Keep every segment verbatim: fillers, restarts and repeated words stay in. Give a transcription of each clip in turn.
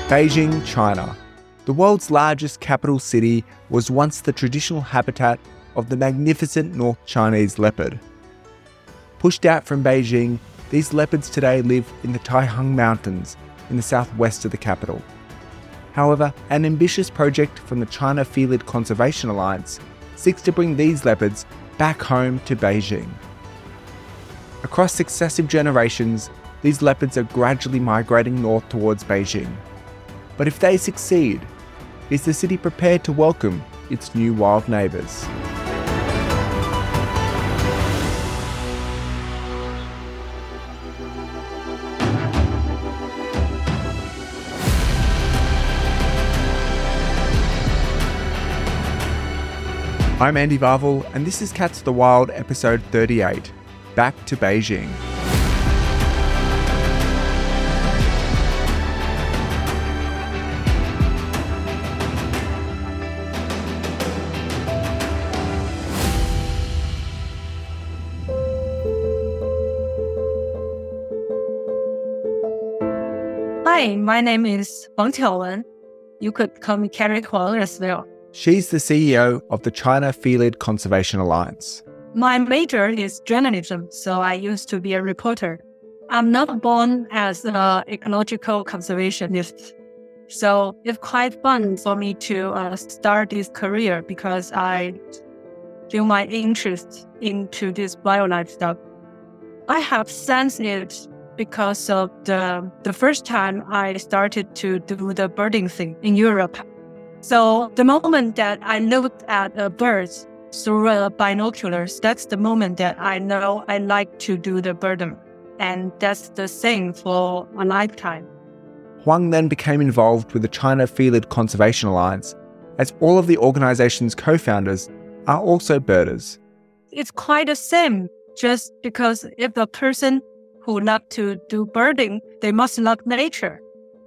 Beijing, China. The world's largest capital city was once the traditional habitat of the magnificent North Chinese leopard. Pushed out from Beijing, these leopards today live in the Taihang Mountains in the southwest of the capital. However, an ambitious project from the China Felid Conservation Alliance seeks to bring these leopards back home to Beijing. Across successive generations, these leopards are gradually migrating north towards Beijing. But if they succeed, is the city prepared to welcome its new wild neighbours? I'm Andy Varvel, and this is Cats of the Wild, episode thirty-eight, Back to Beijing. Hi, my name is Wang Tiaowen. You could call me Carrie Huang as well. She's the C E O of the China Felid Conservation Alliance. My major is journalism, so I used to be a reporter. I'm not born as an ecological conservationist, so it's quite fun for me to uh, start this career because I feel my interest into this wildlife stuff. I have sensed it because of the the first time I started to do the birding thing in Europe. So the moment that I looked at a bird through uh, binoculars, that's the moment that I know I like to do the birding. And that's the same for a lifetime. Huang then became involved with the China Felid Conservation Alliance, as all of the organization's co-founders are also birders. It's quite the same, just because if a person who loves to do birding, they must love nature.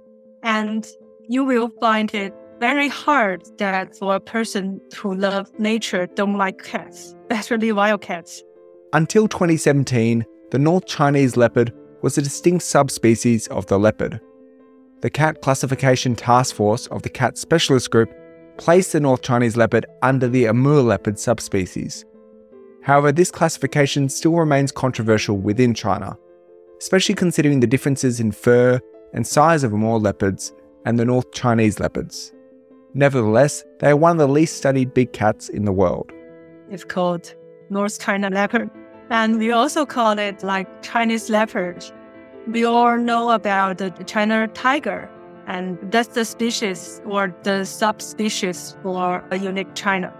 And you will find it very hard that for a person who loves nature don't like cats, especially wild cats. Until twenty seventeen, the North Chinese leopard was a distinct subspecies of the leopard. The Cat Classification Task Force of the Cat Specialist Group placed the North Chinese leopard under the Amur leopard subspecies. However, this classification still remains controversial within China, especially considering the differences in fur and size of Amur leopards and the North Chinese leopards. Nevertheless, they are one of the least studied big cats in the world. It's called North China leopard. And we also call it like Chinese leopard. We all know about the China tiger, and that's the species or the subspecies for a unique China.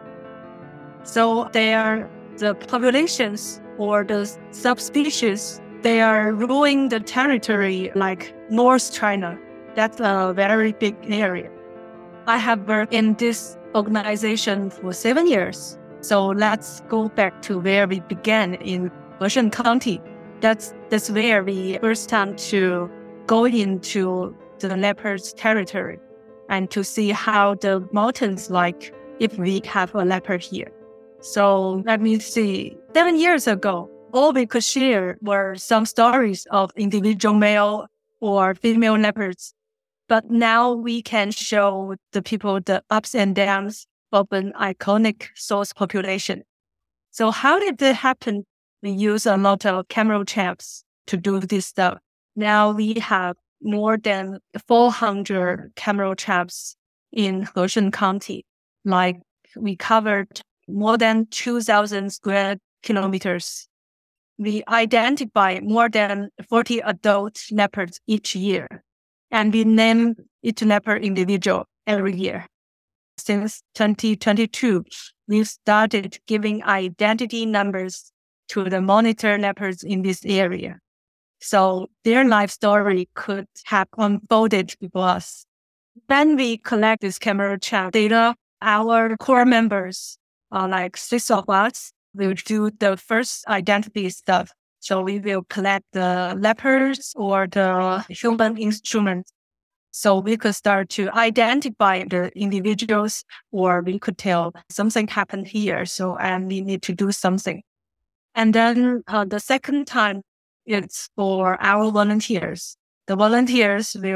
So they are the populations or the subspecies, they are ruling the territory like North China. That's a very big area. I have worked in this organization for seven years. So let's go back to where we began in Heshen County. That's, that's where we first time to go into the leopard's territory and to see how the mountains like if we have a leopard here. So let me see. Seven years ago, all we could share were some stories of individual male or female leopards. But now we can show the people the ups and downs of an iconic source population. So how did that happen? We use a lot of camera traps to do this stuff. Now we have more than four hundred camera traps in Heshen County. Like we covered more than two thousand square kilometers. We identify more than forty adult leopards each year. And we name each leopard individual every year. Since twenty twenty-two, we've started giving identity numbers to the monitor leopards in this area. So their life story could have unfolded before us. Then we collect this camera trap data. Our core members, uh, like six of us, will do the first identity stuff. So we will collect the leopards or the human instruments. So we could start to identify the individuals, or we could tell something happened here. So, and we need to do something. And then uh, the second time, it's for our volunteers. The volunteers will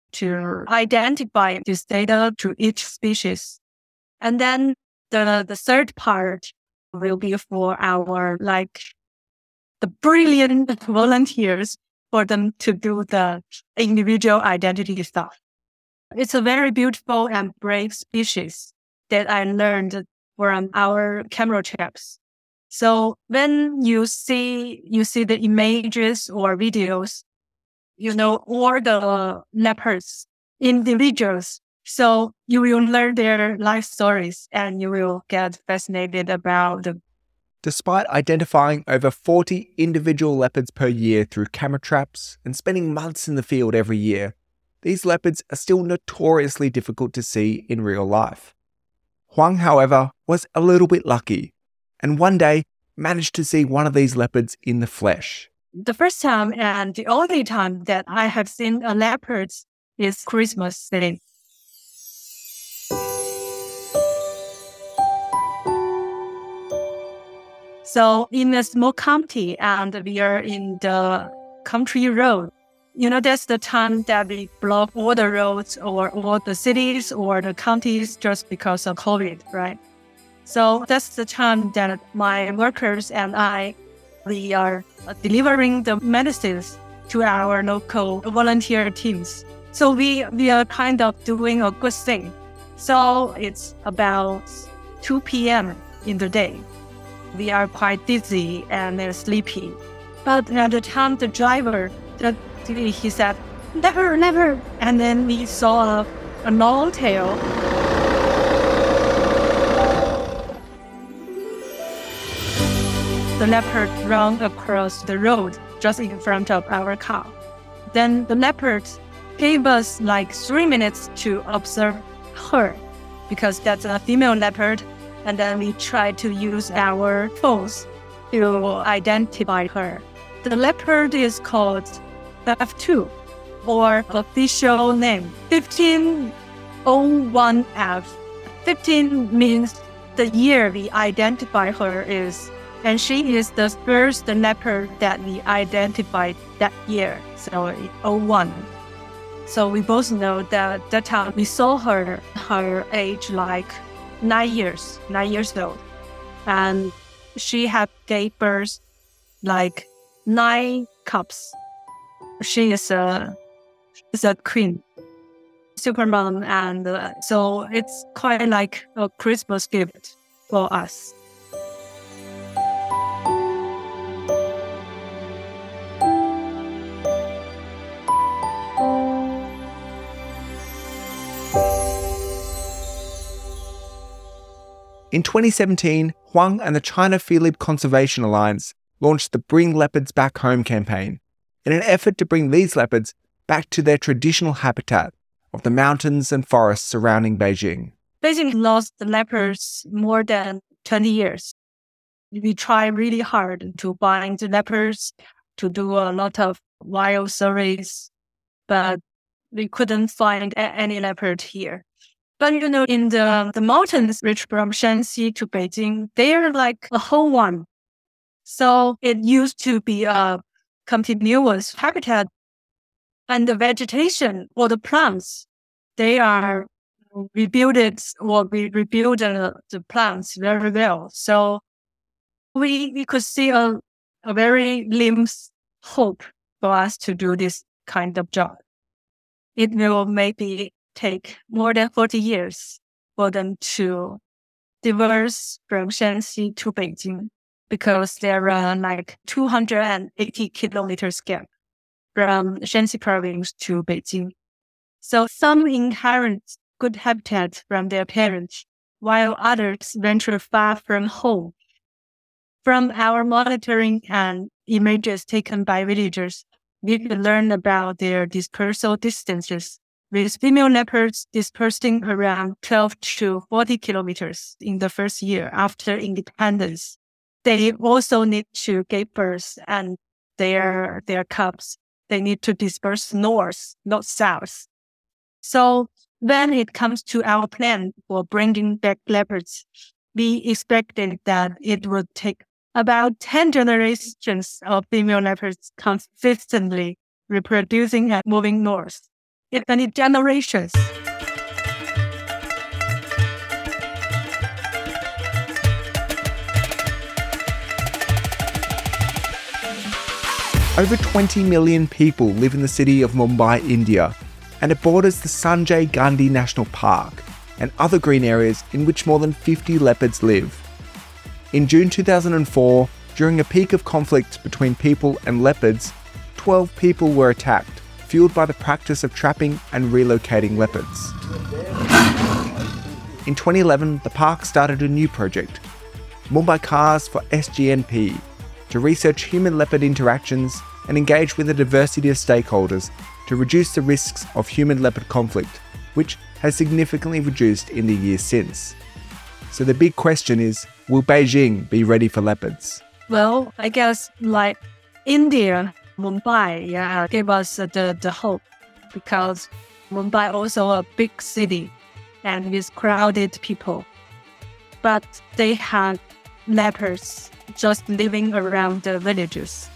to identify this data to each species. And then the, the third part will be for our, like, the brilliant volunteers for them to do the individual identity stuff. It's a very beautiful and brave species that I learned from our camera trips. So when you see, you see the images or videos, you know, all the leopards, individuals. So you will learn their life stories and you will get fascinated about them. Despite identifying over forty individual leopards per year through camera traps and spending months in the field every year, these leopards are still notoriously difficult to see in real life. Huang, however, was a little bit lucky, and one day managed to see one of these leopards in the flesh. The first time and the only time that I have seen a leopard is Christmas Day. So in a small county, and we are in the country road. You know, that's the time that we block all the roads or all the cities or the counties just because of COVID, right? So that's the time that my workers and I, we are delivering the medicines to our local volunteer teams. So we, we are kind of doing a good thing. So it's about two p.m. in the day. We are quite dizzy and they're sleepy. But at the time, the driver, the, he said, never, never. And then we saw a, a long tail. The leopard ran across the road just in front of our car. Then the leopard gave us like three minutes to observe her because that's a female leopard. And then we tried to use our phones to identify her. The leopard is called F two, or official name fifteen oh one F. fifteen means the year we identify her is, and she is the first leopard that we identified that year, so oh one. So we both know that that time we saw her, her age like nine years, nine years old. And she had gave birth like nine cubs. She is a, is a queen, supermom. And uh, so it's quite like a Christmas gift for us. In twenty seventeen, Huang and the China Felid Conservation Alliance launched the Bring Leopards Back Home campaign in an effort to bring these leopards back to their traditional habitat of the mountains and forests surrounding Beijing. Beijing lost the leopards more than twenty years. We tried really hard to find the leopards, to do a lot of wild surveys, but we couldn't find a- any leopard here. But, you know, in the, the mountains reach from Shanxi to Beijing, they are like a whole one. So it used to be a continuous habitat. And the vegetation or the plants, they are rebuilt or we rebuild the, the plants very well. So we, we could see a, a very glimpse hope for us to do this kind of job. It will maybe take more than forty years for them to diverse from Shanxi to Beijing because there are like two hundred eighty kilometers gap from Shanxi province to Beijing. So some inherit good habitat from their parents, while others venture far from home. From our monitoring and images taken by villagers, we can learn about their dispersal distances, with female leopards dispersing around twelve to forty kilometers in the first year after independence. They also need to give birth and their, their cubs, they need to disperse north, not south. So when it comes to our plan for bringing back leopards, we expected that it would take about ten generations of female leopards consistently reproducing and moving north. in many generations. Over twenty million people live in the city of Mumbai, India, and it borders the Sanjay Gandhi National Park and other green areas in which more than fifty leopards live. In June two thousand four, during a peak of conflict between people and leopards, twelve people were attacked, fueled by the practice of trapping and relocating leopards. In twenty eleven, the park started a new project, Mumbai Cars for S G N P, to research human-leopard interactions and engage with a diversity of stakeholders to reduce the risks of human-leopard conflict, which has significantly reduced in the years since. So the big question is, will Beijing be ready for leopards? Well, I guess like India, Mumbai, yeah, gave us the, the hope, because Mumbai also a big city and with crowded people. But they had leopards just living around the villages.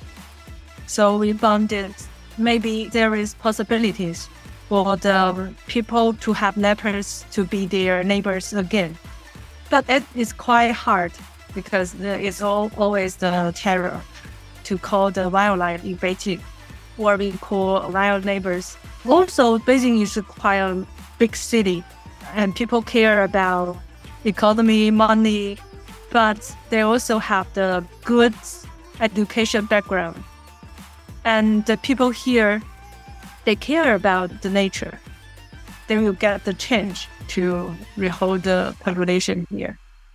So we found that maybe there is possibilities for the people to have leopards to be their neighbors again. But it is quite hard because it's all, always the terror to call the wildlife in Beijing, or we call wild neighbors. Also, Beijing is quite a big city and people care about economy, money, but they also have the good education background. And the people here, they care about the nature. They will get the change to rehold the population here.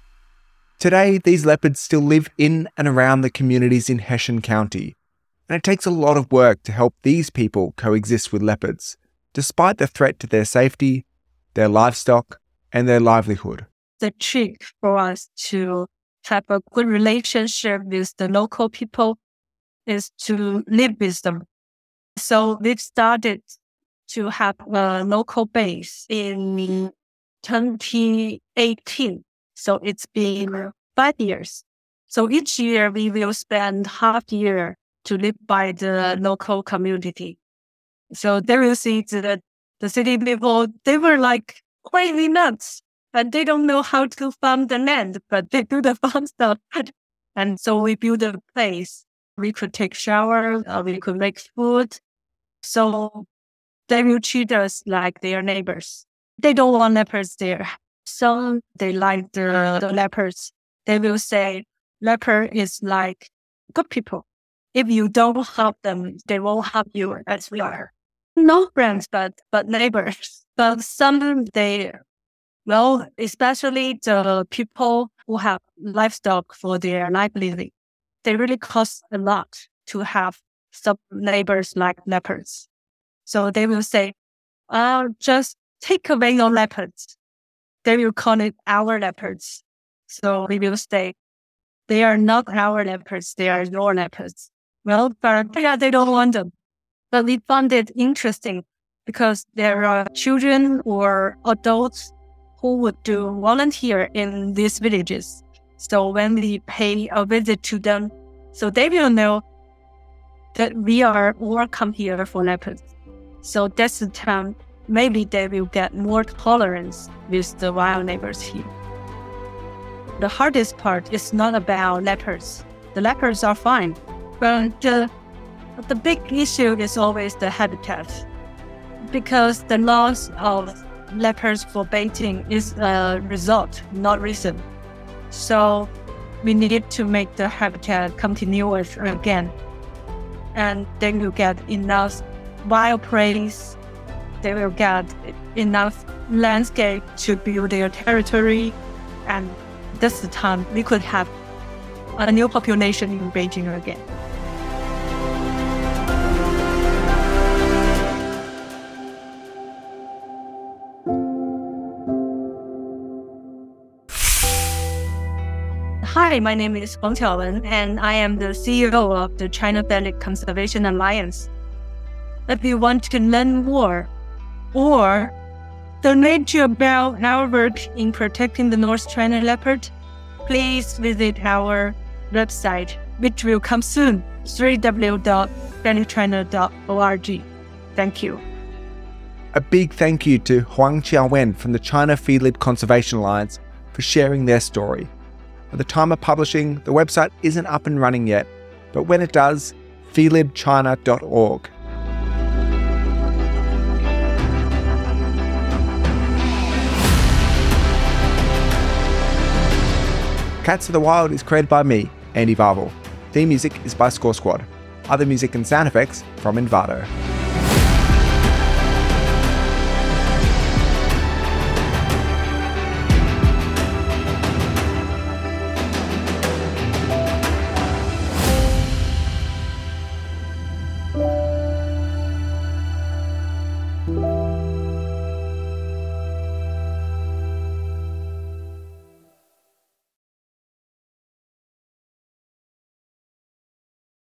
Today, these leopards still live in and around the communities in Heshan County, and it takes a lot of work to help these people coexist with leopards, despite the threat to their safety, their livestock, and their livelihood. The trick for us to have a good relationship with the local people is to live with them. So we've started to have a local base in twenty eighteen. So it's been five years. So each year we will spend half year to live by the local community. So they will see that the city people, they were like crazy nuts. And they don't know how to farm the land, but they do the farm stuff. And so we build a place. We could take shower, uh, we could make food. So they will treat us like their neighbors. They don't want leopards there. Some, they like the, the leopards. They will say, leopard is like good people. If you don't help them, they won't help you as well. No friends, but, but neighbors. But some, they... Well, especially the people who have livestock for their livelihood, they really cost a lot to have some neighbors like leopards. So they will say, uh, just take away your leopards. They will call it our leopards. So we will say, they are not our leopards, they are your leopards. Well, but yeah, they don't want them. But we found it interesting because there are children or adults who would do volunteer in these villages. So when we pay a visit to them, so they will know that we are all come here for leopards. So that's the time, maybe they will get more tolerance with the wild neighbors here. The hardest part is not about leopards. The leopards are fine, but the, the big issue is always the habitat. Because the loss of leopards for baiting is a result, not reason. So we need to make the habitat continuous again. And they will get enough wild place. They will get enough landscape to build their territory. And that's the time we could have a new population in Beijing again. Hi, my name is Huang Qiaowen, and I am the C E O of the China Pheasant Conservation Alliance. If you want to learn more or donate to about our work in protecting the North China leopard, please visit our website, which will come soon, w w w dot pheasant china dot org. Thank you. A big thank you to Huang Qiaowen from the China Felid Conservation Alliance for sharing their story. At the time of publishing, the website isn't up and running yet, but when it does, felid china dot org. Cats of the Wild is created by me, Andy Varvel. Theme music is by Score Squad. Other music and sound effects from Envato.